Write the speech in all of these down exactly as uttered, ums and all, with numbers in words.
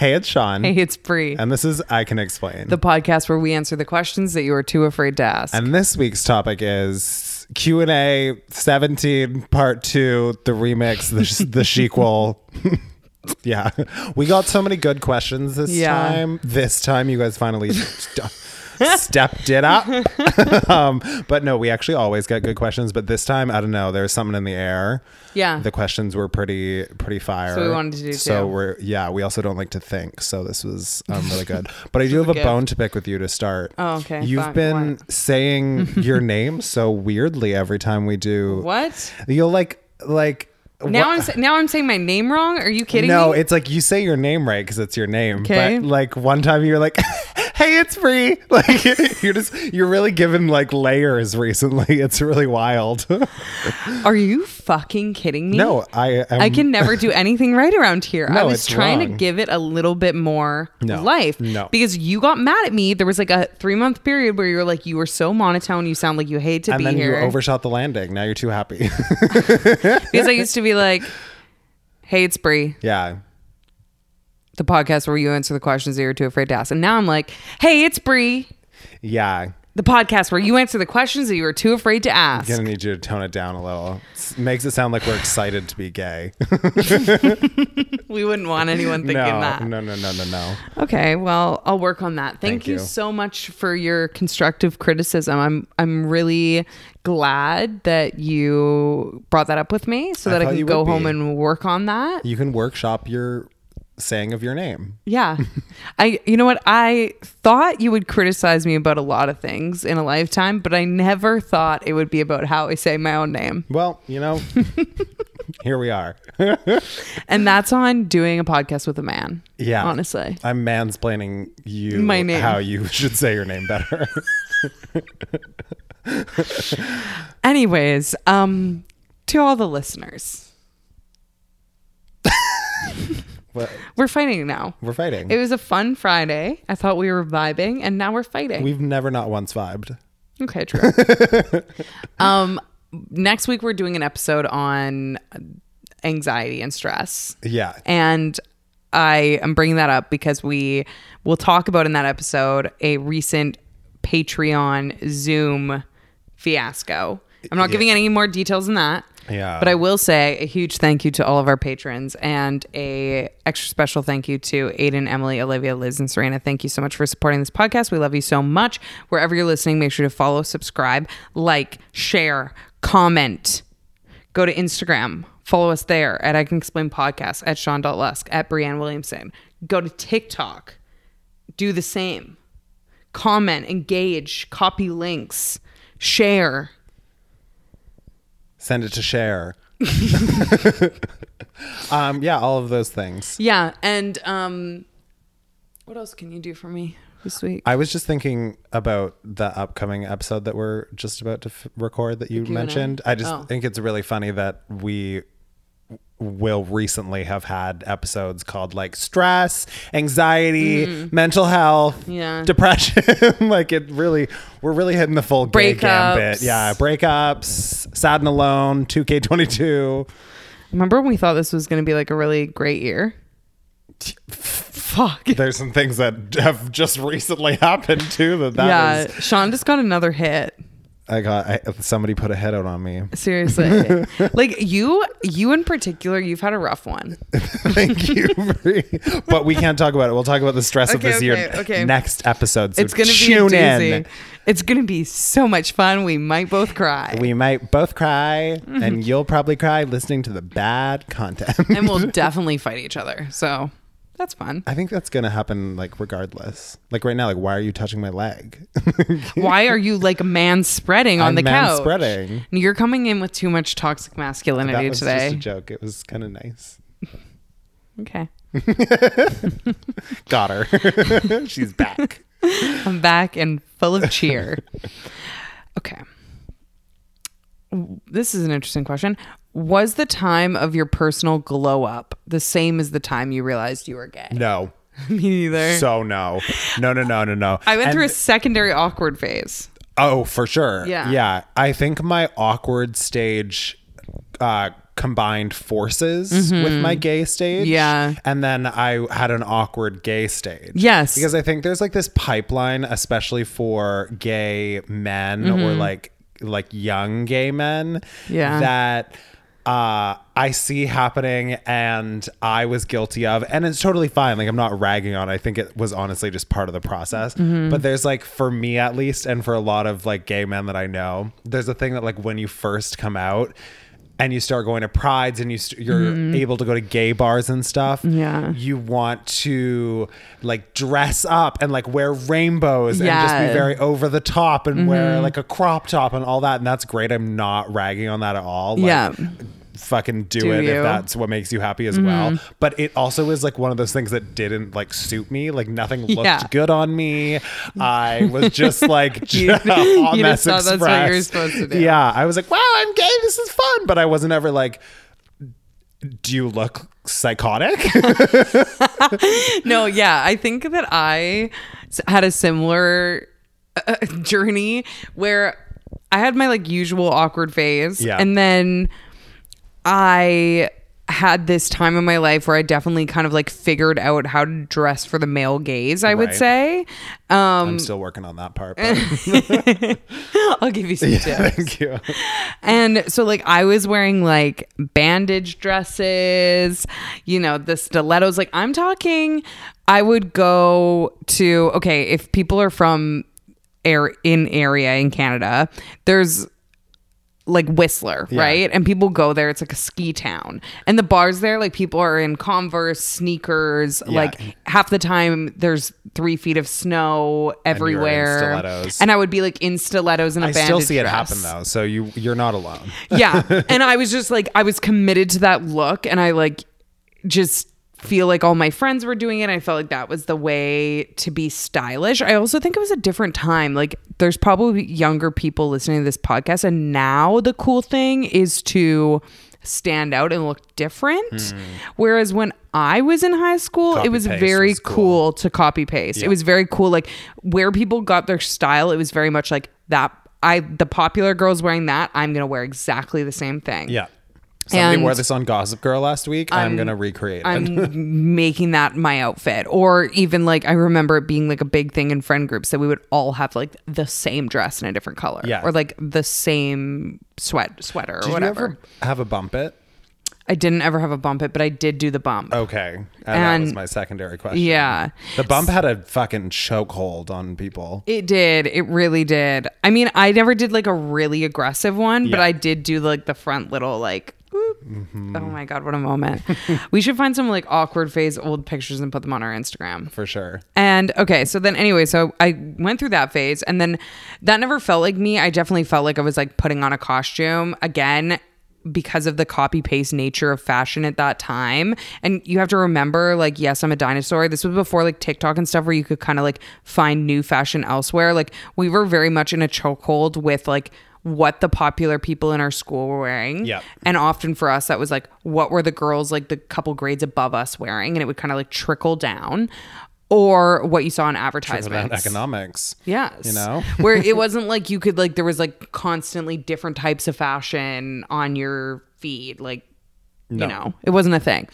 Hey, it's Sean. Hey, it's Bree. And this is I Can Explain, the podcast where we answer the questions that you are too afraid to ask. And this week's topic is Q and A seventeen part two, the remix, the, the sequel. Yeah. We got so many good questions this Yeah. time. This time you guys finally st- stepped it up. um, but no, we actually always get good questions. But this time, I don't know, there's something in the air. Yeah. The questions were pretty pretty fire. So we wanted to do So too. we're yeah, we also don't like to think. So this was um, really good. But I do have a a gift. bone to pick with you to start. Oh, okay. You've Fine. been What? saying your name so weirdly every time we do. What? You'll like like Now what- I'm sa- now I'm saying my name wrong? Are you kidding no, me? it's like you say your name right because it's your name. Okay. But like one time you're like, "Hey, it's Bree." Like you're just you're really giving like layers recently. It's really wild. Are you fucking kidding me? No, I am, I can never do anything right around here. No, I was it's trying to wrong. give it a little bit more No, life. no. Because you got mad at me. There was like a three month period where you were like, you were so monotone. You sound like you hate to and be then here. you overshot the landing. Now you're too happy. Because I used to be like, hey, it's Bree. Yeah. The podcast where you answer the questions that you're too afraid to ask. And now I'm like, hey, it's Bree. Yeah. The podcast where you answer the questions that you are too afraid to ask. Gonna need you to tone it down a little. It makes it sound like we're excited to be gay. We wouldn't want anyone thinking no, that. no, no, no, no, no. Okay, well, I'll work on that. Thank, Thank you. you. so much for your constructive criticism. I'm I'm really glad that you brought that up with me so I that I thought can you go would home be. and work on that. You can workshop your saying of your name. Yeah. I you know what? I thought you would criticize me about a lot of things in a lifetime, but I never thought it would be about how I say my own name. Well, you know, here we are. And that's on doing a podcast with a man. Yeah. Honestly. I'm mansplaining you My name. how you should say your name better. Anyways, um to all the listeners. What? We're fighting now. We're fighting. It was a fun Friday. I thought we were vibing, and now we're fighting. We've never not once vibed. okay, true. um, next week we're doing an episode on anxiety and stress, Yeah. and I am bringing that up because we will talk about in that episode a recent Patreon Zoom fiasco. I'm not Yeah. giving any more details than that. Yeah. But I will say a huge thank you to all of our patrons and a extra special thank you to Aiden, Emily, Olivia, Liz, and Serena. Thank you so much for supporting this podcast. We love you so much. Wherever you're listening, make sure to follow, subscribe, like, share, comment. Go to Instagram. Follow us there at I Can Explain Podcast, at Sean Lusk, at Brianne Williamson. Go to TikTok. Do the same. Comment, engage, copy links, share. Send it to share. um, yeah, all of those things. Yeah, and um, what else can you do for me this week? I was just thinking about the upcoming episode that we're just about to f- record that you Q and A? mentioned. I just Oh. think it's really funny that we will recently have had episodes called like stress, anxiety, mental health, Mm-hmm. Yeah. depression. Like it really, we're really hitting the full gay Breakups. gambit. Yeah, breakups, sad and alone, two K twenty-two. Remember when we thought this was going to be like a really great year? Fuck. There's some things that have just recently happened too. That that yeah, was, Sean just got another hit. I got I, somebody put a hit out on me. Seriously. Like you, you in particular, you've had a rough one. Thank you, Marie. But we can't talk about it. We'll talk about the stress of Okay, this year okay, okay. next episode. So It's going to be tune doozy. in. It's going to be so much fun. We might both cry. We might both cry, and you'll probably cry listening to the bad content. and we'll definitely fight each other. So that's fun. I think that's gonna happen, like regardless. Like right now, like why are you touching my leg? Why are you like man spreading on I'm the couch? man-spreading. You're coming in with too much toxic masculinity That was today. just a joke. It was kind of nice. Okay. Got her. She's back. I'm back and full of cheer. Okay. This is an interesting question. Was the time of your personal glow up the same as the time you realized you were gay? No. Me neither. So no. No, no, no, no, no. I went And- through a secondary awkward phase. Oh, for sure. Yeah. Yeah. I think my awkward stage uh, combined forces with my gay stage. Yeah. And then I had an awkward gay stage. Yes. Because I think there's like this pipeline, especially for gay men or like like young gay men, Yeah. that uh I see happening and I was guilty of, and it's totally fine. Like, I'm not ragging on it. I think it was honestly just part of the process. Mm-hmm. But there's like, for me at least, and for a lot of like gay men that I know, there's a thing that like when you first come out and you start going to prides and you st- you're Mm-hmm. able to go to gay bars and stuff, Yeah. you want to like dress up and like wear rainbows and just Yeah. be very over the top and wear like a crop top and all that. And that's great. I'm not ragging on that at all. Like, Yeah. fucking do, Do it you. if that's what makes you happy as well. But it also is like one of those things that didn't like suit me. Like, nothing looked Yeah. good on me. I was just like You- a hot you mess just thought that's what you were express. supposed to do. Yeah, I was like, wow, I'm gay, this is fun. But I wasn't ever like, do you look psychotic? No, yeah. I think that I s- had a similar uh, journey where I had my like usual awkward phase. Yeah. And then I had this time in my life where I definitely kind of like figured out how to dress for the male gaze, I would Right. say. Um, I'm still working on that part. But I'll give you some tips. thank you. And so like I was wearing like bandage dresses, you know, the stilettos. Like I'm talking, I would go to, okay, if people are from air in area in Canada, there's like Whistler, Yeah. right? And people go there. It's like a ski town. And the bars there, like people are in Converse, sneakers. Yeah. Like half the time there's three feet of snow you're in everywhere. stilettos. And I would be like in stilettos and a I bandage still see it dress. happen though. So you you're not alone. Yeah. And I was just like, I was committed to that look. And I like just feel like all my friends were doing it. I felt like that was the way to be stylish. I also think it was a different time. Like there's probably younger people listening to this podcast. And now the cool thing is to stand out and look different. Whereas when I was in high school, it was Copy-paste very was cool. cool to copy paste. Yeah. It was very cool. Like where people got their style, it was very much like that. I, the popular girls wearing that, I'm going to wear exactly the same thing. Yeah. Somebody And wore this on Gossip Girl last week. I'm, I'm- going to recreate it. I'm making that my outfit. Or even like I remember it being like a big thing in friend groups that we would all have like the same dress in a different color. Yeah. Or like the same sweat sweater or Did whatever. you ever have a bump it? I didn't ever have a bump it, but I did do the bump. Okay. And, that And- was my secondary question. Yeah. The bump had a fucking chokehold on people. It did. It really did. I mean, I never did like a really aggressive one, but Yeah. I did do like the front little like whoop. Oh my God, what a moment. We should find some like awkward phase old pictures and put them on our Instagram. For sure. And okay, so then anyway, so I went through that phase and then that never felt like me. I definitely felt like I was like putting on a costume again because of the copy paste nature of fashion at that time. And you have to remember, like, yes, I'm a dinosaur. This was before like TikTok and stuff where you could kind of like find new fashion elsewhere. Like we were very much in a chokehold with like what the popular people in our school were wearing. Yep. And often for us, that was like, what were the girls like the couple grades above us wearing? And it would kind of like trickle down. Or what you saw in Trickle advertisements. down economics. Yes. You know? Where it wasn't like you could like there was like constantly different types of fashion on your feed. Like, No. you know, it wasn't a thing.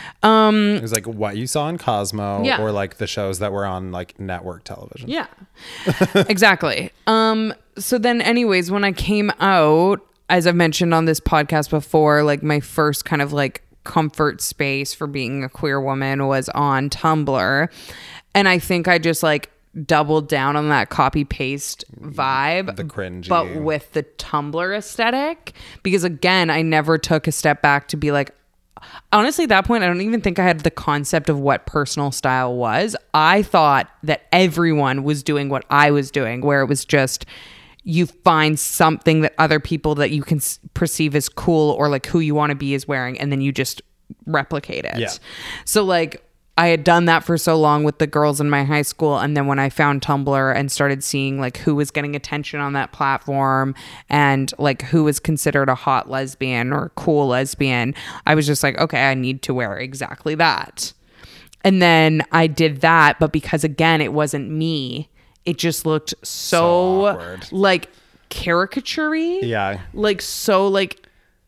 Um It was like what you saw in Cosmo Yeah. or like the shows that were on like network television. Yeah. Exactly. Um so then anyways, when I came out, as I've mentioned on this podcast before, like my first kind of like comfort space for being a queer woman was on Tumblr. And I think I just like doubled down on that copy paste vibe. The cringy. But with the Tumblr aesthetic. Because again, I never took a step back to be like, honestly, at that point, I don't even think I had the concept of what personal style was. I thought that everyone was doing what I was doing, where it was just you find something that other people that you can s- perceive as cool or like who you want to be is wearing, and then you just replicate it. Yeah. So like I had done that for so long with the girls in my high school, and then when I found Tumblr and started seeing like who was getting attention on that platform and like who was considered a hot lesbian or cool lesbian, I was just like, okay, I need to wear exactly that. And then I did that, but because again, it wasn't me, it just looked so, So awkward. like caricature-y. Yeah. Like so like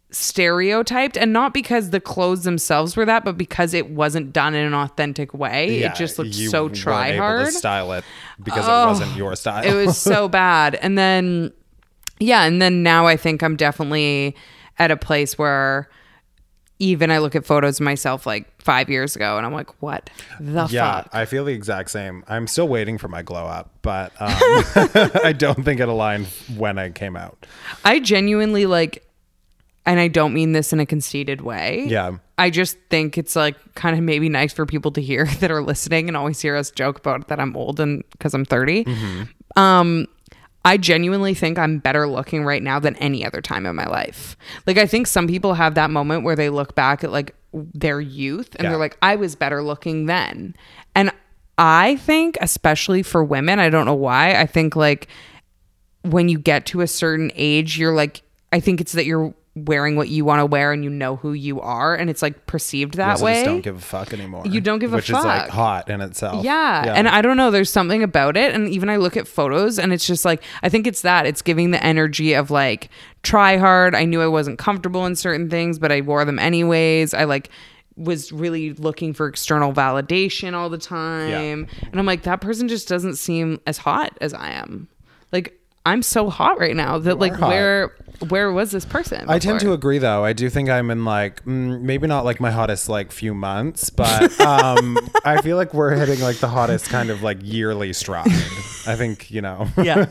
stereotyped, and not because the clothes themselves were that, but because it wasn't done in an authentic way. Yeah, It just looked you so weren't try able hard. to style it because Oh, it wasn't your style. It was so bad. And then, yeah, and then now I think I'm definitely at a place where even I look at photos of myself like five years ago and I'm like, what the yeah, fuck? I feel the exact same. I'm still waiting for my glow up, but um, I don't think it aligned when I came out. I genuinely like, and I don't mean this in a conceited way. Yeah. I just think it's like kind of maybe nice for people to hear that are listening and always hear us joke about that I'm old and because I'm thirty. Mm-hmm. Um, I genuinely think I'm better looking right now than any other time in my life. Like, I think some people have that moment where they look back at like their youth and Yeah. they're like, I was better looking then. And I think, especially for women, I don't know why, I think like when you get to a certain age, you're like, I think it's that you're wearing what you want to wear and you know who you are, and it's like perceived that You also way. just don't give a fuck anymore. You don't give a which is like fuck. hot in itself. Yeah. And I don't know, there's something about it. And even I look at photos and it's just like, I think it's that. It's giving the energy of like, try hard. I knew I wasn't comfortable in certain things, but I wore them anyways. I like was really looking for external validation all the time. And I'm like, that person just doesn't seem as hot as I am. Like, I'm so hot right now that like, hot. where where was this person I tend to before? agree though. I do think I'm in like mm, maybe not like my hottest like few months, but um I feel like we're hitting like the hottest kind of like yearly stride. I think, you know. Yeah.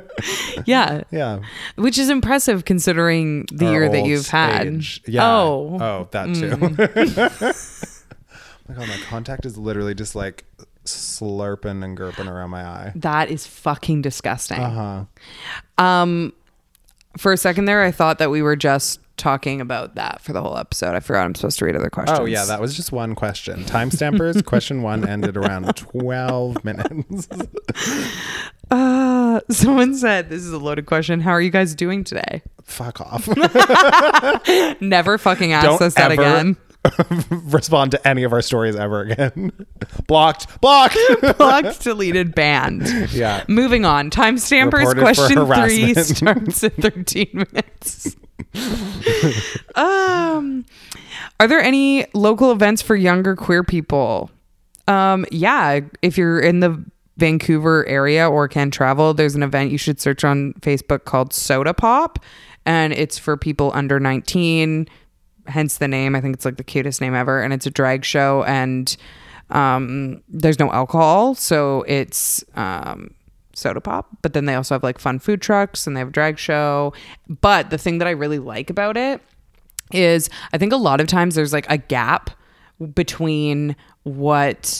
Yeah. Yeah. Which is impressive considering the Our year that old you've had. age. Yeah. Oh. Oh, that too. Mm. Oh my god, my contact is literally just like slurping and gurping around my eye. That is fucking disgusting. Uh-huh. Um, for a second there, I thought that we were just talking about that for the whole episode. I forgot I'm supposed to read other questions. Oh yeah, that was just one question. Timestampers, question one ended around twelve minutes. Uh, someone said, this is a loaded question. How are you guys doing today? Fuck off. Never fucking ask Don't us that ever again. respond to any of our stories ever again. Blocked. Blocked. Blocked, deleted, banned. Yeah. Moving on. Timestampers Reported for question three harassment. starts at thirteen minutes. um, are there any local events for younger queer people? Um, yeah, if you're in the Vancouver area or can travel, there's an event you should search on Facebook called Soda Pop, and it's for people under nineteen. Hence the name. I think it's like the cutest name ever, and it's a drag show, and um, there's no alcohol, so it's um, soda pop. But then they also have like fun food trucks, and they have a drag show. But the thing that I really like about it is I think a lot of times there's like a gap between what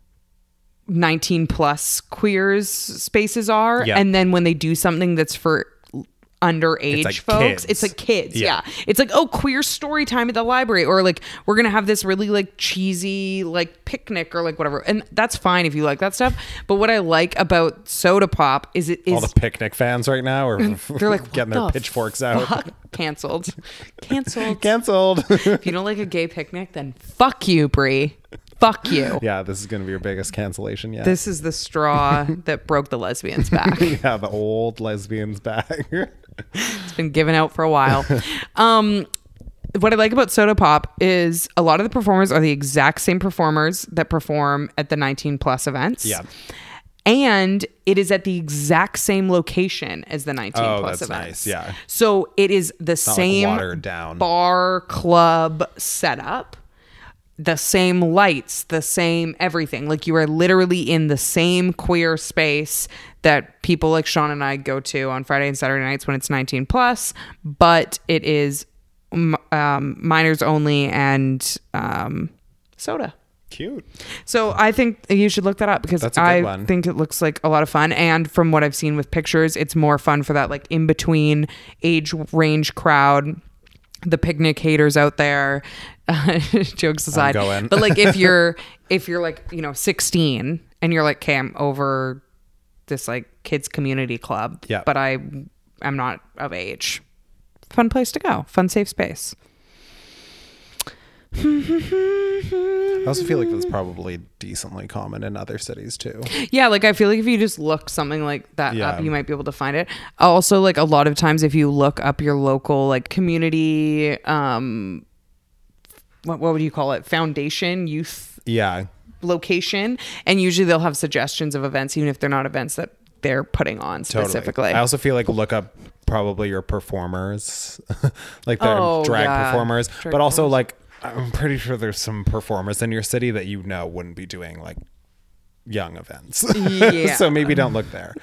nineteen plus queers spaces are, Yeah. and then when they do something that's for underage like folks, kids. it's like kids. Yeah. Yeah. It's like, oh, queer story time at the library, or like we're gonna have this really like cheesy like picnic or like whatever, and that's fine if you like that stuff. But what I like about Soda Pop is it is All the picnic fans right now are they're like, getting what their the pitchforks out. fuck? Canceled. Canceled. Cancelled. If you don't like a gay picnic, then fuck you, Brie. Fuck you. Yeah, this is going to be your biggest cancellation yet. This is the straw that broke the lesbians back. Yeah, the old lesbians back. It's been given out for a while. Um, what I like about Soda Pop is a lot of the performers are the exact same performers that perform at the nineteen plus events. Yeah. And it is at the exact same location as the nineteen Oh, plus that's events. nice. Yeah. So it is the Not same like watered down. bar club setup, the same lights, the same everything. Like you are literally in the same queer space that people like Sean and I go to on Friday and Saturday nights when it's nineteen plus, but it is um, minors only and um, soda. Cute. So I think you should look that up because That's a good I one. think it looks like a lot of fun. And from what I've seen with pictures, it's more fun for that like in between age range crowd. The picnic haters out there, uh, jokes aside, going. but like if you're if you're like, you know, sixteen and you're like, okay, I'm over this like kids community club, Yeah. but I am not of age. Fun place to go. Fun safe space. I also feel like that's probably decently common in other cities too. Yeah, like I feel like if you just look something like that Yeah. up, you might be able to find it. Also, like a lot of times if you look up your local like community, um what, what would you call it? Foundation, youth Yeah. location, and usually they'll have suggestions of events, even if they're not events that they're putting on specifically. Totally. I also feel like look up probably your performers, like the Oh, drag yeah. performers, Drag but also performers. like I'm pretty sure there's some performers in your city that you know wouldn't be doing like young events. Yeah. So maybe don't look there.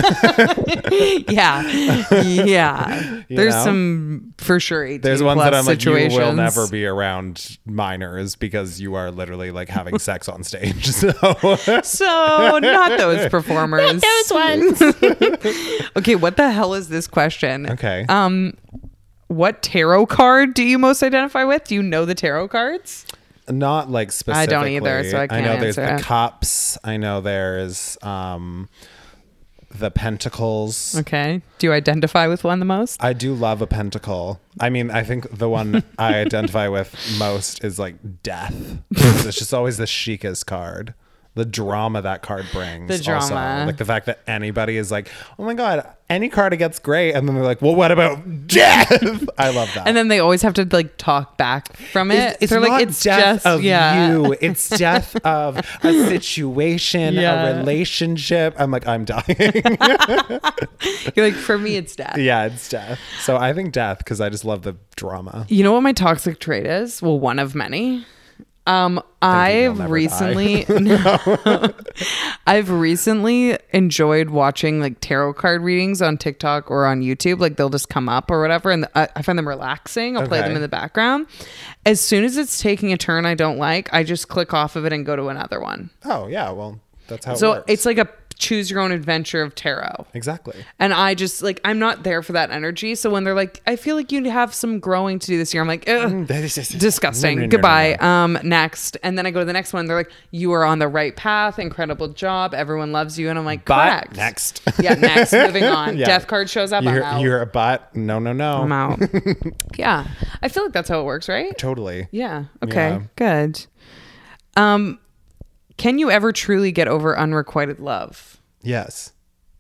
yeah, yeah. You There's know? some for sure eighteen There's ones that plus I'm like, you situations. will never be around minors because you are literally like having sex on stage. So So not those performers. Those ones. Okay, what the hell is this question? okay. Um, what tarot card do you most identify with? Do you know the tarot cards? Not like I specifically. don't either, so I can't know there's answer the it. cups. I know there's um the pentacles. Okay. Do you identify with one the most? I do love a pentacle. I mean, I think the one I identify with most is like death. Because it's just always the chicest card. The drama that card brings. The drama. Also. Like the fact that anybody is like, oh my God, any card gets great. And then they're like, well, what about death? I love that. And then they always have to like talk back from it. It's, it's They're not like, it's death just of yeah. you. It's death of a situation, Yeah. a relationship. I'm like, I'm dying. You're like, for me, it's death. Yeah, it's death. So I think death because I just love the drama. You know what my toxic trait is? Well, one of many. Um, Thinking you'll I've never recently, No. I've recently enjoyed watching like tarot card readings on TikTok or on YouTube. Like they'll just come up or whatever, and I, I find them relaxing. I'll play Okay. them in the background. As soon as it's taking a turn I don't like, I just click off of it and go to another one. Oh, yeah. Well, that's how it So works. it's like a choose your own adventure of tarot. Exactly. And I just like, I'm not there for that energy. So when they're like, I feel like you have some growing to do this year, I'm like, ugh, disgusting. No, no, no, Goodbye. no, no. Um, next. And then I go to the next one. They're like, you are on the right path. Incredible job. Everyone loves you. And I'm like, But correct. next. Yeah, next. Moving on. Yeah. Death card shows up. You're, I'm out. you're a butt. No, no, no. I'm out. Yeah. I feel like that's how it works, right? Totally. Yeah. Okay. Yeah. Good. Um, can you ever truly get over unrequited love? Yes.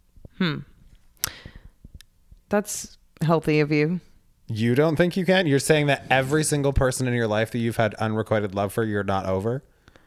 That's healthy of you. You don't think you can? You're saying that every single person in your life that you've had unrequited love for, you're not over?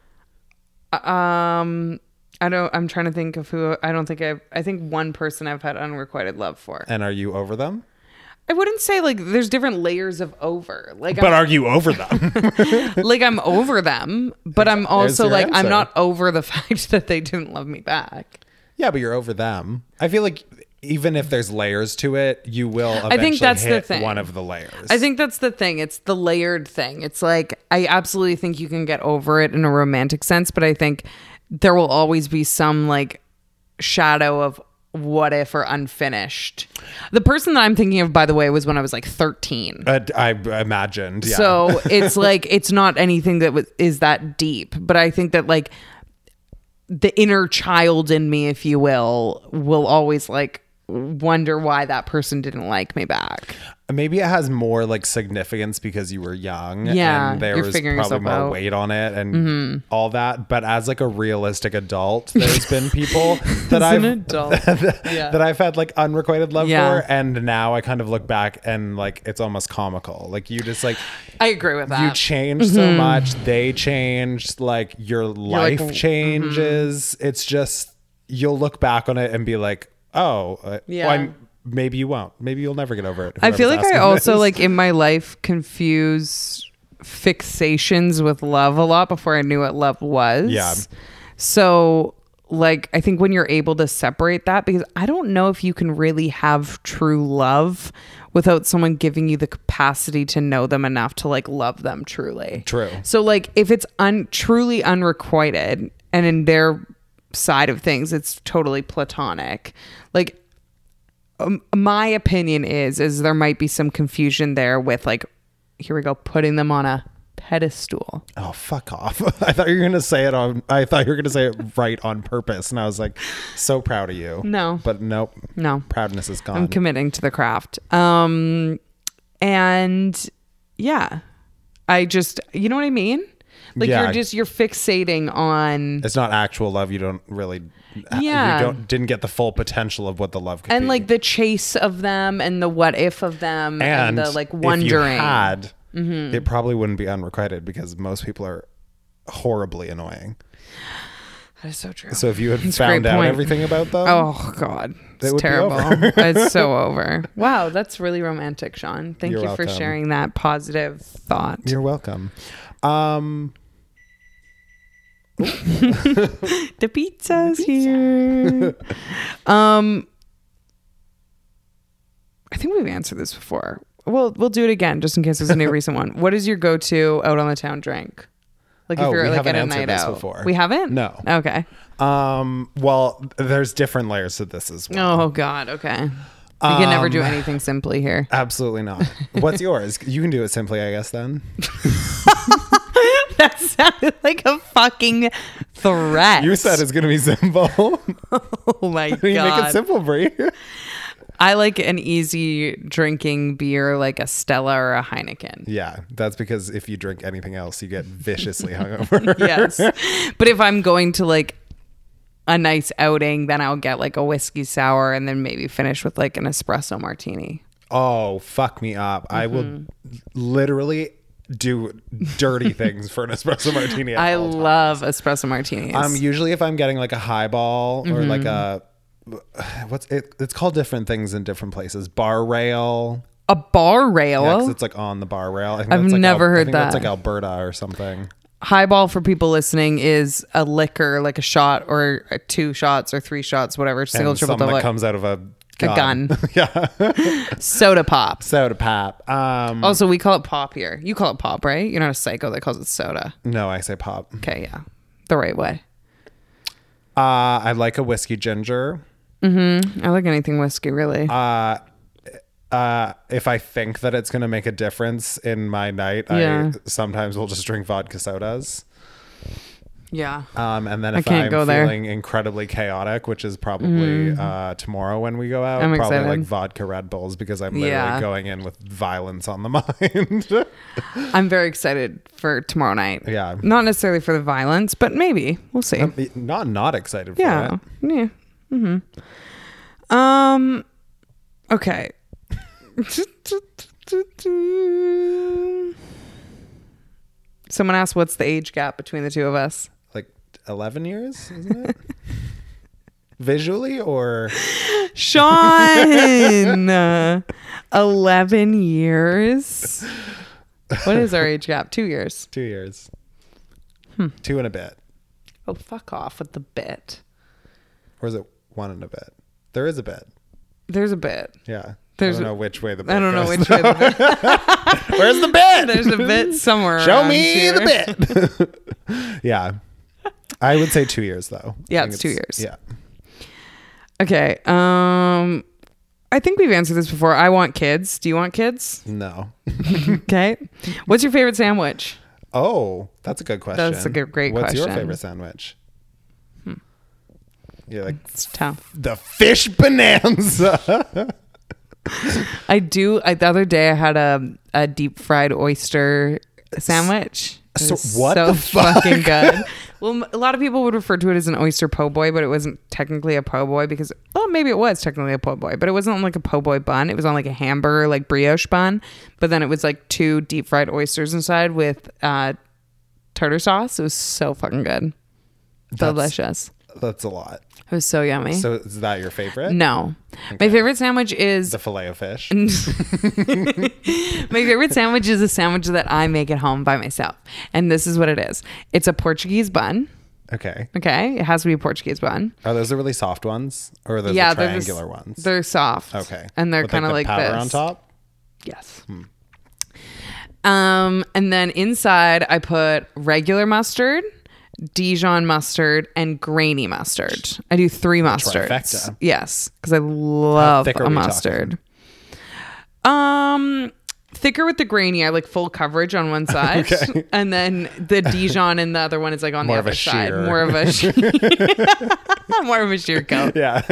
Um, I don't. I'm trying to think of who. I don't think I've. I think one person I've had unrequited love for. And are you over them? I wouldn't say like there's different layers of over. Like, But I'm, are you over them? like I'm over them, but I'm also your like I'm answer. not over the fact that they didn't love me back. Yeah, but you're over them. I feel like even if there's layers to it, you will eventually think that's the hit thing. one of the layers. I think that's the thing. It's the layered thing. It's like I absolutely think you can get over it in a romantic sense, but I think there will always be some like shadow of what if or unfinished. The person that I'm thinking of, by the way, was when I was like thirteen. Uh, I imagined. Yeah. So it's like it's not anything that was is that deep, but I think that like the inner child in me, if you will, will always like wonder why that person didn't like me back. Maybe it has more like significance because you were young. Yeah, and there you're was figuring probably yourself more out. weight on it and all that. But as like a realistic adult, there's been people that I've an adult. Yeah. that I've had like unrequited love Yeah. for, and now I kind of look back and like it's almost comical. Like you just like I agree with that. you changed so much, they changed, like your like, life changes. It's just you'll look back on it and be like, oh, uh, Yeah. well, I'm, maybe you won't. Maybe you'll never get over it. I feel like whoever's I asking also this. like in my life confuse fixations with love a lot before I knew what love was. Yeah. So like I think when you're able to separate that, because I don't know if you can really have true love without someone giving you the capacity to know them enough to like love them truly. True. So like if it's un truly unrequited and in their side of things it's totally platonic, like um, my opinion is is there might be some confusion there with like, here we go, putting them on a pedestal. Oh, fuck off. I thought you were going to say it on, I thought you were going to say it right on purpose. And I was like, so proud of you. No. But nope. No, Proudness is gone. I'm committing to the craft. Um, and yeah, I just, you know what I mean? Like Yeah. you're just, you're fixating on, It's not actual love. You don't really, Yeah. you don't, didn't get the full potential of what the love could and be. like the chase of them and the what if of them and, and the like if you wondering. had, Mm-hmm. it probably wouldn't be unrequited because most people are horribly annoying. That is so true. So if you had That's a found great out point. everything about them, Oh God, It it's would be terrible. over. It's so over. Wow, that's really romantic, Sean. Thank You're you for welcome. sharing that positive thought. you're welcome. Um, The pizza's here. um, I think we've answered this before. We'll we'll do it again just in case there's a new recent one. What is your go-to out on the town drink? Like if Oh, you're we like haven't at a answered night this out. before. We haven't? No. Okay. um, well, there's different layers to this as well. Oh God. Okay. We can never do Um, anything simply here. Absolutely not. What's yours? You can do it simply, I guess. Then That sounded like a fucking threat. you said it's gonna be simple. Oh my you make God. it simple, Brie. I like an easy drinking beer like a Stella or a Heineken. Yeah, that's because if you drink anything else, you get viciously hungover. Yes. But if I'm going to like a nice outing, then I'll get like a whiskey sour and then maybe finish with like an espresso martini. Oh, fuck me up. I will Mm-hmm. literally do dirty things for an espresso martini. at I all times. love espresso martinis. Um, usually if I'm getting like a highball or Mm-hmm. like a what's it? It's called different things in different places. Bar rail. a bar rail. Yeah, 'cause it's like on the bar rail. I think I've that's like never Al- I heard think That's that. like Alberta or something. Highball for people listening is a liquor, like a shot or uh, two shots or three shots, whatever. Single, And triple, something double. that comes out of a A gun. gun. yeah. Soda pop. Soda pop. Um, Also, we call it pop here. You call it pop, right? You're not a psycho that calls it soda. no, I say pop. Okay, yeah. The right way. Uh, I like a whiskey ginger. I like anything whiskey, really. Uh, uh, if I think that it's going to make a difference in my night, Yeah. I sometimes will just drink vodka sodas. yeah. Um, and then I if can't I'm go there. feeling incredibly chaotic, which is probably uh, tomorrow when we go out, I'm probably excited. like vodka Red Bulls because I'm literally Yeah. going in with violence on the mind. I'm very excited for tomorrow night. Yeah. Not necessarily for the violence, but maybe. We'll see. I'm not not excited for yeah. it. Yeah. Mm-hmm. Um, okay. Someone asked what's the age gap between the two of us. Like eleven years, isn't it? Visually or Sean, uh, eleven years. What is our age gap? Two years. two years? Hmm. Two and a bit. Oh, fuck off with the bit. Or is it one and a bit? There is a bit. There's a bit. Yeah. There's I don't a- know which way the bit I don't know goes. which way the bit. Where's the bit? There's a bit somewhere. Show around me here. the bit. Yeah. I would say two years though. I Yeah, think it's two years. Yeah. Okay. Um, I think we've answered this before. I want kids. Do you want kids? No. Okay. What's your favorite sandwich? Oh, that's a good question. That's a good- great What's your question. favorite sandwich? Hmm. You're like It's tough. the fish bonanza. I do. I, the other day I had a a deep fried oyster sandwich. It So was what so the fuck? fucking good. Well, m- a lot of people would refer to it as an oyster po' boy, but it wasn't technically a po' boy because, well, maybe it was technically a po' boy, but it wasn't on like a po' boy bun. It was on like a hamburger, like brioche bun. But then it was like two deep fried oysters inside with uh, tartar sauce. It was so fucking good. That's- Delicious. That's a lot. It was so yummy. So is that your favorite? no. My favorite sandwich is The filet of fish. My favorite sandwich is a sandwich that I make at home by myself. And this is what it is. It's a Portuguese bun. Okay. Okay. It has to be a Portuguese bun. Are those the really soft ones? Or are those yeah, the they're the s- triangular ones? They're soft. Okay. And they're With, kind of the like, powder this. on top? Yes. Hmm. Um, and then inside I put regular mustard, Dijon mustard, and grainy mustard. I do three mustards. trifecta. Yes, because I love thick are a we mustard. Um, thicker with the grainy. I like full coverage on one side, Okay. and then the Dijon and the other one is like on More the of a other side. sheer. More of a sheer. More of a sheer coat. Yeah.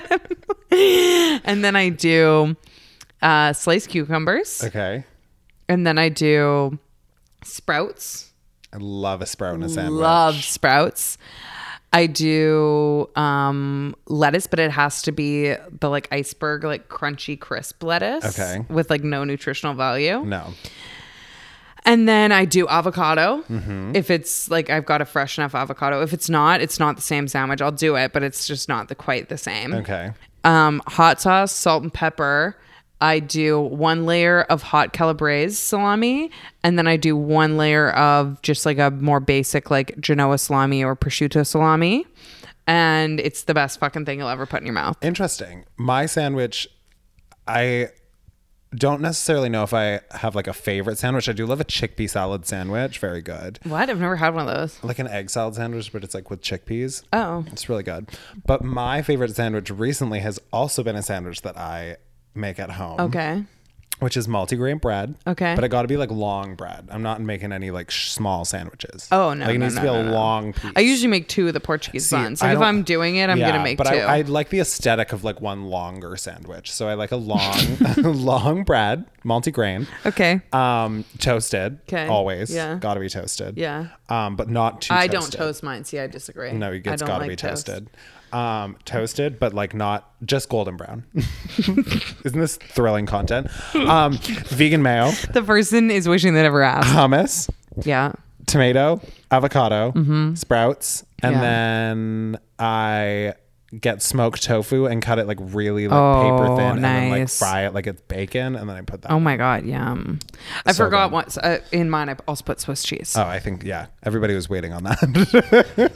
And then I do uh, sliced cucumbers. Okay. And then I do Sprouts. I love a sprout in a sandwich. Love Sprouts. I do um, lettuce, but it has to be the like iceberg, like crunchy, crisp lettuce. Okay. With like no nutritional value. No. And then I do avocado. Mm-hmm. If it's like I've got a fresh enough avocado. If it's not, it's not the same sandwich. I'll do it, but it's just not the quite the same. Okay. Um, hot sauce, salt and pepper. I do one layer of hot calabrese salami, and then I do one layer of just like a more basic like Genoa salami or prosciutto salami. And it's the best fucking thing you'll ever put in your mouth. Interesting. My sandwich, I don't necessarily know if I have like a favorite sandwich. I do love a chickpea salad sandwich. Very good. What? I've never had one of those. Like an egg salad sandwich, but it's like with chickpeas. Oh. It's really good. But my favorite sandwich recently has also been a sandwich that I make at home. Okay. Which is multigrain bread. Okay. But it got to be like long bread. I'm not making any like sh- small sandwiches. Oh, no, Like it no, needs no, to be no, a no. long piece. I usually make two of the Portuguese See, buns. I Like if don't- I'm doing it, I'm Yeah, gonna make but two. I, I like the aesthetic of like one longer sandwich. So I like a long, long bread, multigrain. okay. Um, toasted. 'Kay. Always. Yeah. Gotta be toasted. Yeah. Um, but not too I toasted. don't toast mine. See, I disagree. No, I it's don't gotta like be toast. toasted. Um, toasted, but like not just golden brown. Isn't this thrilling content? Um, vegan mayo, The person is wishing they never asked. hummus, Yeah. tomato, avocado, sprouts, and Yeah. then I get smoked tofu and cut it like really like Oh, paper thin, and then like nice. fry it like it's bacon, and then I put that. Oh my God. Yum. I So forgot good. once. Uh, in mine, I also put Swiss cheese. Oh, I think yeah. Everybody was waiting on that.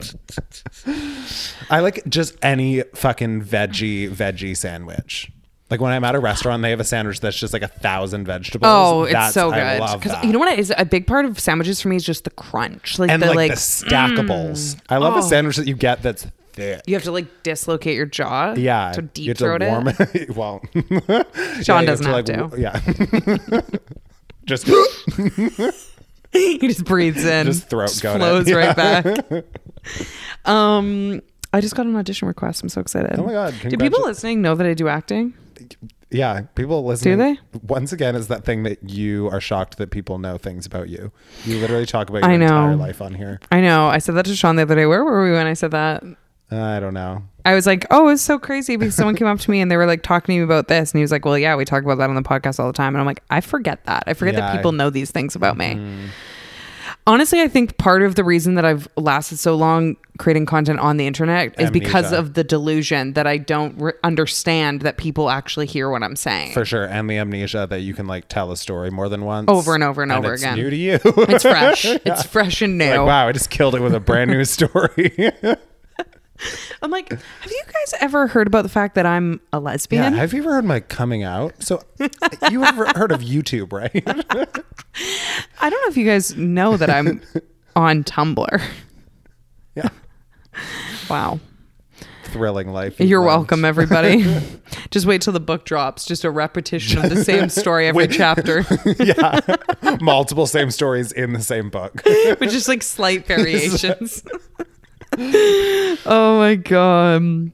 I like just any fucking veggie veggie sandwich. Like when I'm at a restaurant, they have a sandwich that's just like a thousand vegetables. Oh, it's That's- so I good. love Because that. you know what is a big part of sandwiches for me is just the crunch, like and the like, like, the stackables. I love Oh. a sandwich that you get that's thick. you have to like dislocate your jaw. Yeah, To you deep have to throat warm it. it. Well, Sean yeah, you doesn't have like, to. w- Yeah, just He just breathes in. Just throat just goat it. flows Yeah. right back. Um, I just got an audition request. I'm so excited. Oh my God, Do people congratu- listening know that I do acting? yeah. People listening. they? Once again, is that thing that you are shocked that people know things about you. You literally talk about your I know. entire life on here. I know. I said that to Sean the other day. Where were we when I said that? I don't know. I was like, oh, it's so crazy because someone came up to me and they were like talking to me about this. And he was like, well, yeah, we talk about that on the podcast all the time. And I'm like, I forget that. I forget Yeah. that people know these things about me. Mm. Honestly, I think part of the reason that I've lasted so long creating content on the internet is because Amnesia. of the delusion that I don't re- understand that people actually hear what I'm saying. For sure. And the amnesia that you can like tell a story more than once. Over and over and over it's again. new to you. It's fresh. It's fresh and new. Like, wow, I just killed it with a brand new story. I'm like, have you guys ever heard about the fact that I'm a Yeah. lesbian? Have you ever heard my coming out? So you ever heard of YouTube, right? I don't know if you guys know that I'm on Tumblr. Yeah. Wow. Thrilling life. You're you've welcome, lived. everybody. Just wait till the book drops. Just a repetition of the same story every Wait. chapter, Yeah. Multiple same stories in the same book. with just like slight variations. Oh my God.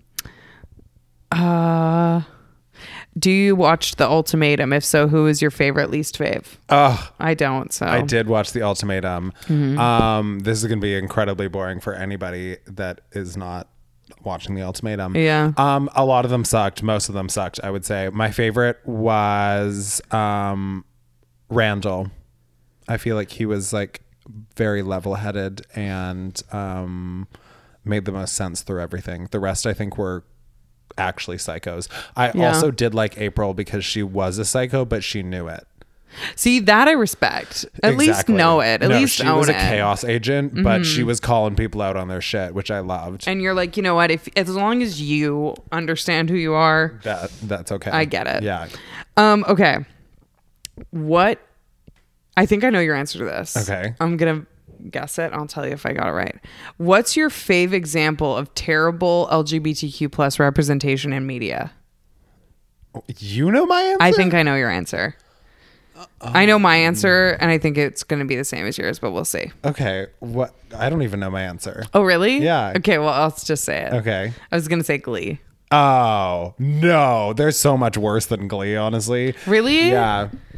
Uh, do you watch The Ultimatum? If so, who is your favorite least fave? Oh, I don't. So I did watch The Ultimatum. Mm-hmm. Um, this is going to be incredibly boring for anybody that is not watching The Ultimatum. Yeah. Um, a lot of them sucked. Most of them sucked, I would say. My favorite was um, Randall. I feel like he was like very level-headed and um, made the most sense through everything. The rest, I think, were actually psychos. I Yeah. also did like April because she was a psycho, but she knew it. See, that I respect. At least Exactly. know it. At No, least she own was a it. Mm-hmm. chaos agent, but she was calling people out on their shit, which I loved. And you're like, you know what? If as long as you understand who you are, that that's okay. I get it. Yeah. Um, okay. What? I think I know your answer to this. Okay. I'm gonna guess it. I'll tell you if I got it right. What's your fave example of terrible L G B T Q plus representation in media? You know my answer? I think I know your answer. I know my answer, and I think it's going to be the same as yours, but we'll see. Okay. What? I don't even know my answer. Oh, really? Yeah. Okay, well, I'll just say it. Okay. I was going to say Glee. Oh, no. There's so much worse than Glee, honestly. Really? Yeah.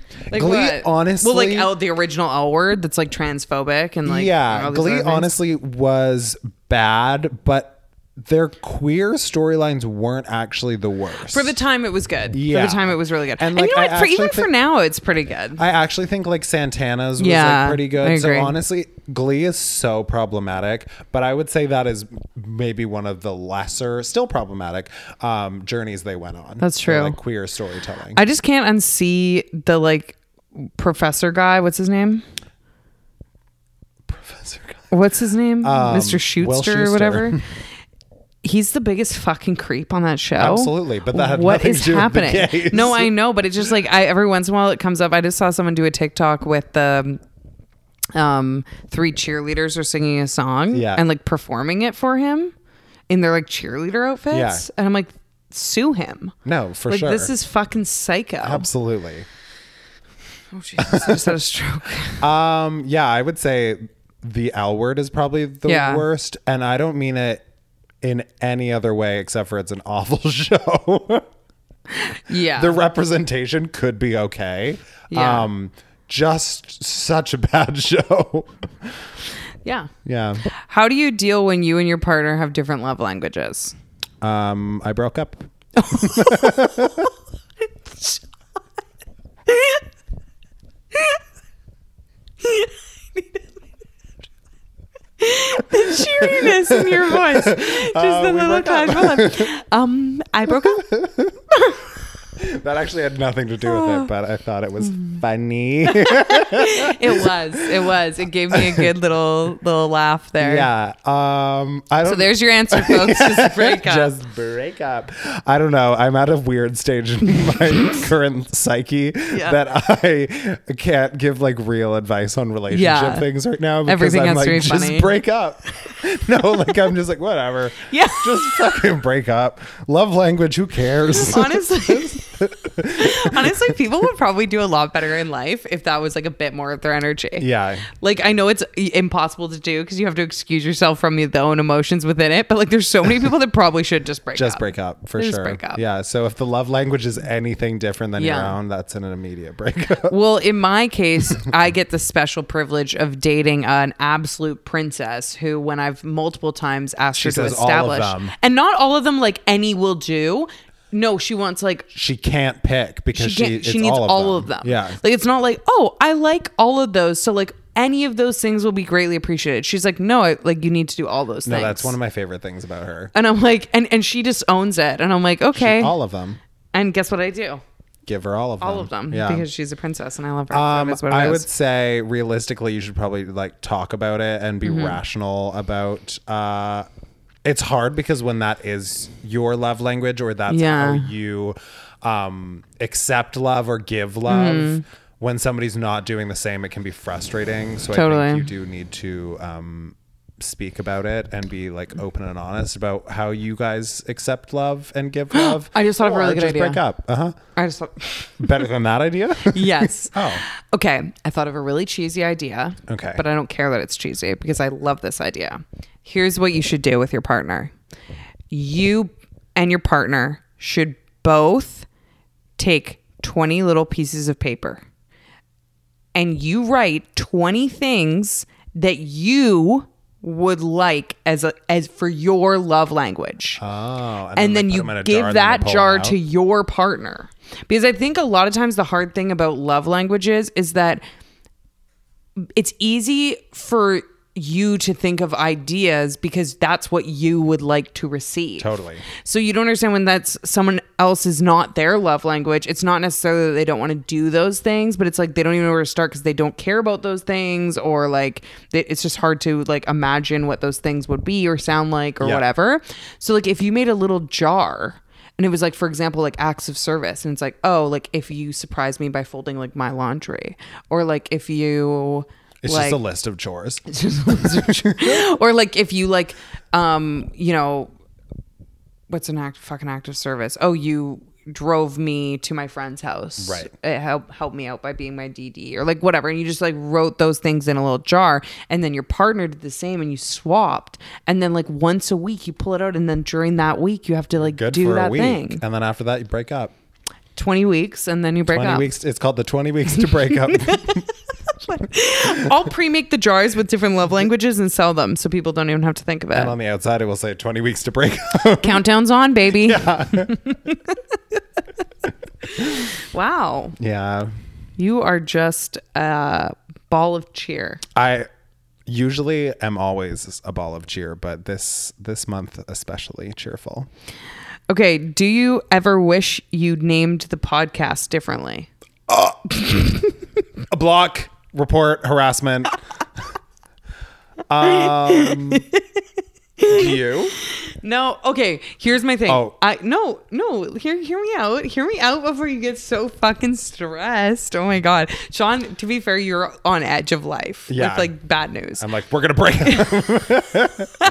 Like Glee, what? honestly, well, like L, the original L Word that's like transphobic and like yeah, all these Glee other things. honestly was bad, but their queer storylines weren't actually the worst. For the time, it was good. Yeah. For the time, it was really good. And, And, like, you know I what? For, even actually for thi- now, it's pretty good. I actually think like Santana's was Yeah, like pretty good. I So agree. honestly, Glee is so problematic, but I would say that is maybe one of the lesser, still problematic um, journeys they went on. That's for, true. like queer storytelling. I just can't unsee the like professor guy. What's his name? Professor. What's his name? Um, Mister Will Schuster or Schuster. whatever. He's the biggest fucking creep on that show. Absolutely, but that had what nothing is to do with the happening? gays. No, I know, but it's just like I every once in a while it comes up. I just saw someone do a TikTok with the um three cheerleaders are singing a song Yeah. and like performing it for him in their like cheerleader outfits. Yeah. And I'm like, sue him. No, for like sure. this is fucking psycho. Absolutely. Oh Jesus, I just had a stroke. Um, yeah, I would say the L Word is probably the Yeah. worst, and I don't mean it in any other way except for it's an awful show. Yeah. The representation could be okay. Yeah. Um, just such a bad show. yeah. Yeah. How do you deal when you and your partner have different love languages? Um, I broke up. The cheeriness in your voice. Just Uh, the we little broke up. casual. Um, I broke up. That actually had nothing to do with it, but I thought it was Hmm. funny. It was. It was. It gave me a good little little laugh there. Yeah. Um, I don't So there's your answer, folks. Just break up. Just break up. I don't know. I'm at a weird stage in my current psyche Yeah. that I can't give like real advice on relationship Yeah. things right now because Everything I'm has to like, be just funny. break up. No, like I'm just like, whatever. Yeah. Just fucking break up. Love language, who cares? Honestly, honestly, people would probably do a lot better in life if that was like a bit more of their energy. Yeah. Like I know it's impossible to do because you have to excuse yourself from your own emotions within it, but like there's so many people that probably should just break Just up. break up for Just sure. break up. Yeah. So if the love language is anything different than your Yeah. own, that's an immediate breakup. Well, in my case, I get the special privilege of dating an absolute princess who, when I've multiple times asked She her to says all of establish, them. and not all of them like any will do. No, she wants like She can't pick because she, she, can't, it's she needs all, of, all them. of them. Yeah. Like it's not like, oh, I like all of those. So like any of those things will be greatly appreciated. She's like, no, I, like you need to do all those No, things. that's one of my favorite things about her. And I'm like, and, and she just owns it. And I'm like, okay. All of them. And guess what I do? Give her all of them. All of them. Yeah. Because she's a princess and I love her. So Um, that's what it I is. would say realistically, you should probably like talk about it and be Mm-hmm. rational about. Uh, it's hard because when that is your love language or that's Yeah. how you um, accept love or give love. Mm-hmm. When somebody's not doing the same, it can be frustrating. So I Totally. think you do need to um, speak about it and be like open and honest about how you guys accept love and give love. I just thought of a Or really good just idea. break up. Uh huh. I just thought, Better than that idea. yes. Oh. Okay. I thought of a really cheesy idea. Okay. But I don't care that it's cheesy because I love this idea. Here's what you should do with your partner. You and your partner should both take twenty little pieces of paper and you write twenty things that you would like as a as for your love language. Oh, And then they put you them in a jar give and then they that pull jar them out? to your partner. Because I think a lot of times the hard thing about love languages is that it's easy for you to think of ideas because that's what you would like to receive. Totally. So you don't understand when that's someone else is not their love language. It's not necessarily that they don't want to do those things, but it's like they don't even know where to start because they don't care about those things, or like they, it's just hard to like imagine what those things would be or sound like or Yeah. whatever. So like if you made a little jar and it was like, for example, like acts of service, and it's like, oh, like if you surprise me by folding like my laundry, or like if you It's like, just a list of chores. or like if you like um you know what's an act fucking act of service, oh, you drove me to my friend's house, Right. it helped help me out by being my D D, or like whatever, and you just like wrote those things in a little jar, and then your partner did the same and you swapped, and then like once a week you pull it out, and then during that week you have to like Good do for that a week. thing. And then after that, you break up. twenty weeks and then you break twenty up. weeks. It's called the twenty weeks to break up. I'll pre-make the jars with different love languages and sell them so people don't even have to think of it. And on the outside, it will say twenty weeks to break up. Countdown's on, baby. Yeah. Wow. Yeah. You are just a ball of cheer. I usually am always a ball of cheer, but this this month especially cheerful. Okay, do you ever wish you'd named the podcast differently? Uh, a block, report, harassment. um, do you? No. Okay, here's my thing. Oh. I no, no, hear hear me out. Hear me out before you get so fucking stressed. Oh my god. Sean, to be fair, you're on edge of life. Yeah. With like bad news. I'm like, we're gonna break up.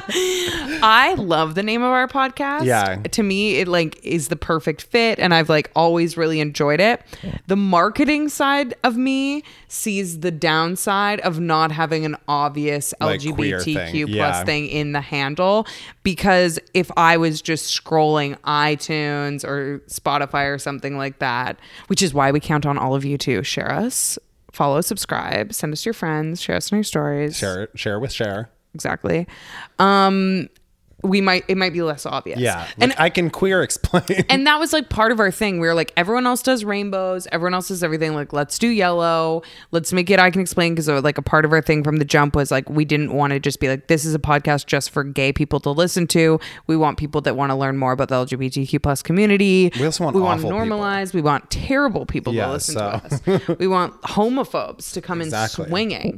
I love the name of our podcast. Yeah. To me, it like is the perfect fit, and I've like always really enjoyed it. The marketing side of me sees the downside of not having an obvious Like queer L G B T Q thing. plus Yeah. thing in the handle, because if I was just scrolling iTunes or Spotify or something like that, which is why we count on all of you to share us, follow, subscribe, send us to your friends, share us in your stories. Share it. Share with share. Exactly. Um, we might, it might be less obvious. Yeah. Like, And I can queer explain. and that was like part of our thing. We were like, everyone else does rainbows. Everyone else does everything. Like, let's do yellow. Let's make it I Can Explain. Because like a part of our thing from the jump was like, we didn't want to just be like, this is a podcast just for gay people to listen to. We want people that want to learn more about the L G B T Q plus community. We also want we want to awful normalize. We want terrible people Yeah, to listen so. to us. We want homophobes to come Exactly. in swinging.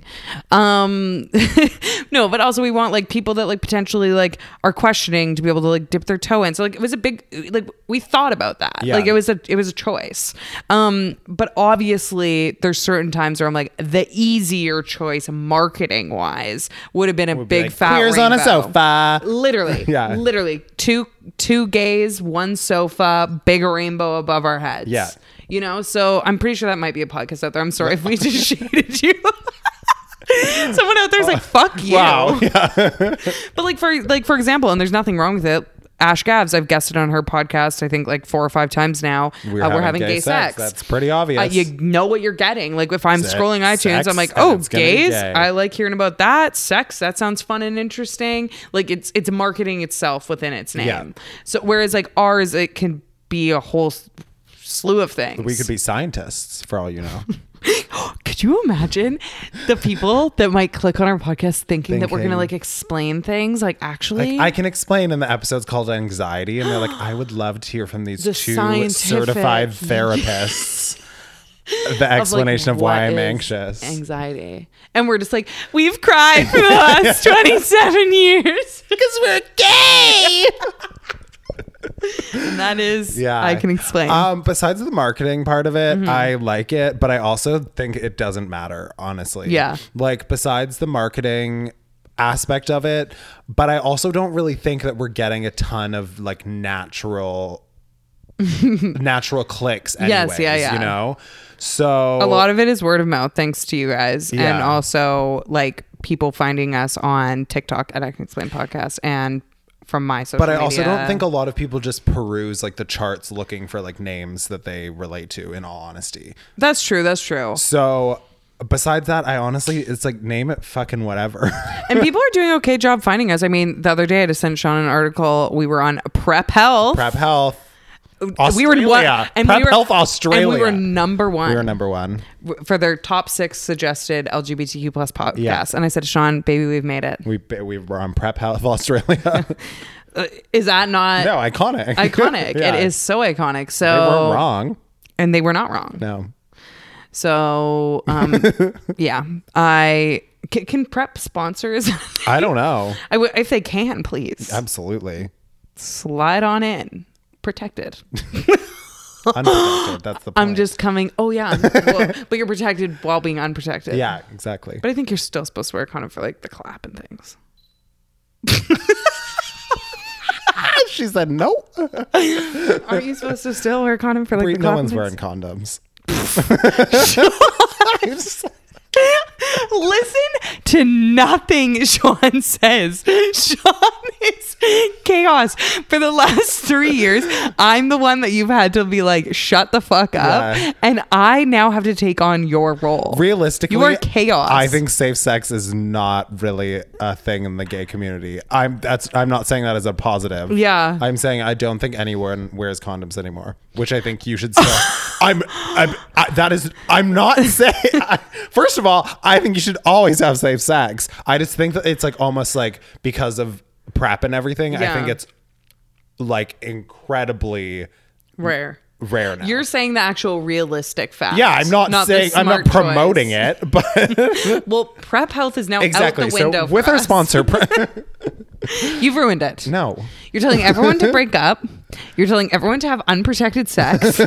Um, no, but also we want like people that like potentially like are questioning to be able to like dip their toe in. So like it was a big like we thought about that. Yeah. Like it was a it was a choice. Um, but obviously there's certain times where I'm like the easier choice marketing wise would have been a Would be big like, fat queers on a rainbow. sofa. Literally. Yeah. Literally. Two two gays, one sofa, big rainbow above our heads. Yeah. You know, so I'm pretty sure that might be a podcast out there. I'm sorry if we just shaded you. Someone out there's like, fuck you. Wow. Yeah. But like for like for example, and there's nothing wrong with it. Ash Gavs, I've guested on her podcast, I think like four or five times now. We're, uh, having, we're having gay, gay, sex. sex. That's pretty obvious. Uh, you know what you're getting. Like if I'm Sex- scrolling iTunes, sex, I'm like, and oh, it's gonna be gays. gay. I like hearing about that. Sex, that sounds fun and interesting. Like it's it's marketing itself within its name. Yeah. So whereas like ours, it can be a whole s- slew of things. We could be scientists for all you know. Could you imagine the people that might click on our podcast thinking, that we're Thinking- gonna like explain things? Like actually, Like I can explain in the episodes called anxiety, and they're like, I would love to hear from these The two scientific- certified therapists the of, like, explanation of, why what I'm is anxious. Anxiety, and we're just like, we've cried for the last twenty-seven years because we're gay. And that is, Yeah, I Can Explain. Um, besides the marketing part of it, Mm-hmm. I like it, but I also think it doesn't matter, honestly. Yeah. Like besides the marketing aspect of it, but I also don't really think that we're getting a ton of like natural, natural clicks. Anyways, Yes, yeah, yeah. You know, so a lot of it is word of mouth, thanks to you guys, and Yeah. also like people finding us on TikTok at I Can Explain Podcast and from my social But I media. also don't think a lot of people just peruse like the charts looking for like names that they relate to, in all honesty. That's true. That's true. So besides that, I honestly, it's like name it fucking whatever. And people are doing an okay job finding us. I mean, the other day I had to send Sean an article. We were on Prep Health. Prep Health. We were one, Australia. and Prep we were, Health Australia. and we were number one. We were number one. for their top six suggested L G B T Q plus podcasts. Yeah. And I said to Sean, baby, we've made it. We we were on Prep Health Australia. Uh, is that not No, iconic. iconic? Yeah. It is so iconic. So They weren't wrong. and they were not wrong. No. So um, yeah, I can, can Prep sponsors. I don't know. I w- if they can, please Absolutely. slide on in. Protected. Unprotected. That's the point. I'm just coming. Oh yeah, well, but you're protected while being unprotected. Yeah, exactly. But I think you're still supposed to wear a condom for like the clap and things. She said no. Aren't you supposed to still wear a condom for like Brie, the no clap one's and wearing things? condoms. Listen to nothing Sean says. Sean is chaos. For the last three years, I'm the one that you've had to be like, shut the fuck up. Yeah. And I now have to take on your role. Realistically, you are chaos. I think safe sex is not really a thing in the gay community. I'm that's I'm not saying that as a positive. Yeah. I'm saying I don't think anyone wears condoms anymore, which I think you should still. I'm, I'm I, that is I'm not saying. I, first of all, I think you should always have safe sex. I just think that it's like almost like because of PrEP and everything. Yeah. I think it's like incredibly rare. Rare now. You're saying the actual realistic fact. Yeah, I'm not, not saying I'm not promoting choice. it, but well, PrEP Health is now exactly. out the window. So with for our us. sponsor, you've ruined it. No, you're telling everyone to break up. You're telling everyone to have unprotected sex.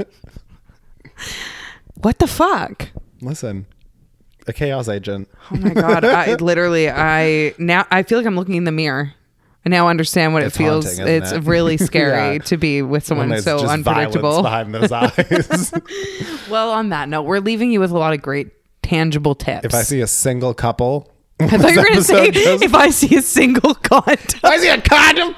What the fuck? Listen, a chaos agent. Oh my god! I literally, I now I feel like I'm looking in the mirror. I now understand what it's it feels. Haunting, it's it? really scary yeah. to be with someone when so just unpredictable behind those eyes. Well, on that note, we're leaving you with a lot of great tangible tips. If I see a single couple, I thought you were going to say just, if I see a single condom. I see a condom.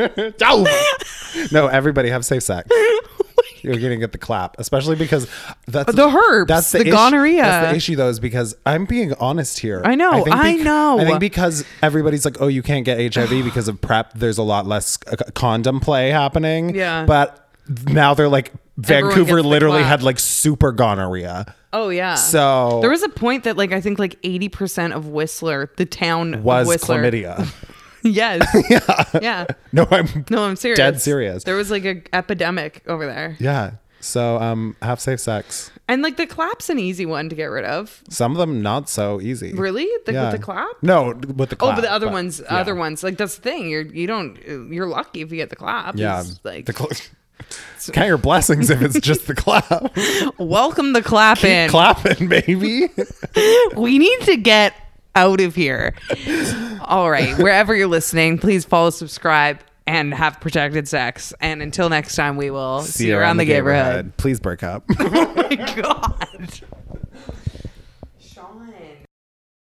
No, everybody have safe sex. You're gonna get the clap, especially because that's the herpes, that's the, the ish, gonorrhea. That's the issue, though, is because I'm being honest here. I know, I, think I bec- know. I think because everybody's like, oh, you can't get H I V because of PrEP. There's a lot less uh, condom play happening. Yeah, but now they're like Vancouver literally clap. had like super gonorrhea. Oh yeah. So there was a point that like I think like eighty percent of Whistler, the town was of Whistler, chlamydia. Yes. Yeah. Yeah. No, I'm no, I'm serious. Dead serious. There was like a epidemic over there. Yeah. So um, have safe sex. And like the clap's an easy one to get rid of. Some of them not so easy. Really? The, yeah. With the clap? No, with the clap. Oh, but the other but, ones, yeah. other ones, like that's the thing. You're you don't you're lucky if you get the clap. Yeah. It's like the cl- count your blessings if it's just the clap. Welcome the clap Keep in. clapping, baby. We need to get out of here. All right. Wherever you're listening, please follow, subscribe, and have protected sex. And until next time, we will see, see you around, around the, the neighborhood. Please break up. Oh my God.